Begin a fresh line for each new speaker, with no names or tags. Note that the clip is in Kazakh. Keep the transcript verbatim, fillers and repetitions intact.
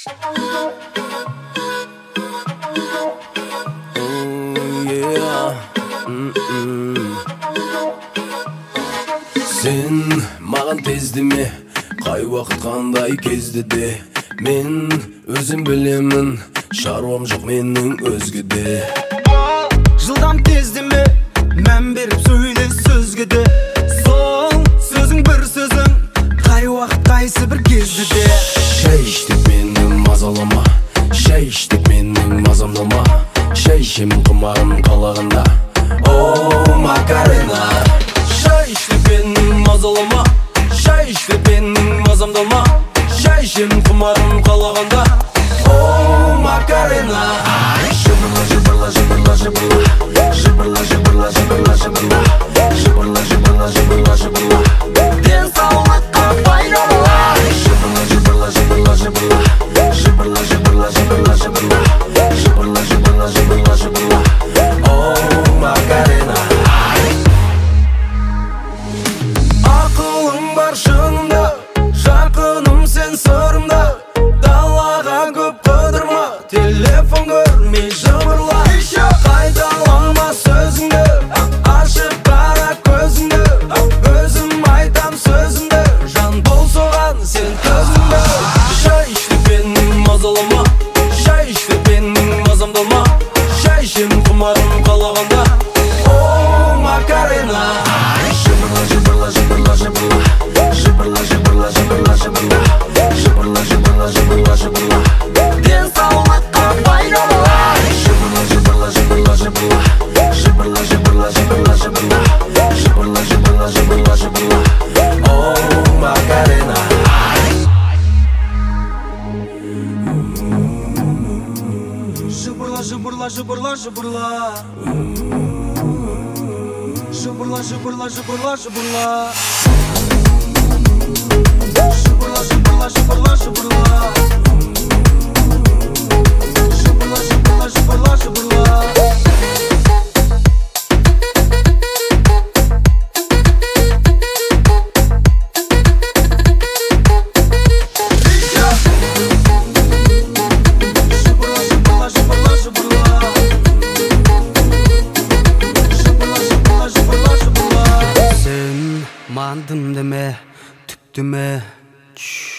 Sen mаған тездеме, қай уақыт қандай кезде де. Мен өзім білемін, шаруам жоқ менің өзгеде.
Жылдам тездеме, мән беріп сөйле сөзге де. Сол сөзің бір сөзің, қай уақыт қайсы бір кезде де.
Шай іштеп менің мазалама, шай іштеп менің мазамдама. Шай ішемін құмарым қалағанда, о Макарена. Шай іштеп менің мазалама, шай іштеп менің мазамдама. Шай ішемін құмарым қалағанда, о Макарена. Жыбырла, жыбырла, жыбырла, жыбырла. Жыбырла, жыбырла, жыбырла, жыбырла. Жыбырла, жыбырла, жыбырла, жыбырла. Денсаулыққа пайдалы. Жыбырла, жыбырла, жыбырла, жыбырла. Жыбырла, жыбырла, жыбырла, жыбырла. Жыбырла, жыбырла, жыбырла, жыбырла. О Макарена. Ақылым бар шынында, жақыным сен сырымда. Далаға көп қыдырма, телефон көрмей жыбырла. Қайталанма сөзіңді, ашып қара көзіңді. Өзім айтам сөзімді, жан бол соған сен көзіңді. Шай іштеп менің мазалама, шай іштеп менің мазамдалма. Шай ішемін құмарым қалағанда, о Макарена. Жыбырла, жыбырла, жыбырла, жыбырла. Жыбырла, жыбырла, жыбырла, жыбырла. Жыбырла, жыбырла, жыбырла, жыбырла. Денсаулыққа пайдалы. Жыбырла, жыбырла, жыбырла, жыбырла. Жыбырла, жыбырла, жыбырла, жыбырла. Жыбырла, жыбырла, жыбырла, жыбырла. О Макарена.
Жыбырла, жыбырла, жыбырла, жыбырла. Жыбырла, жыбырла, жыбырла, жыбырла. Жыбырла, жыбырла, жыбырла, жыбырла. Жыбырла, жыбырла, жыбырла, жыбырла. Мандым деме, түк деме.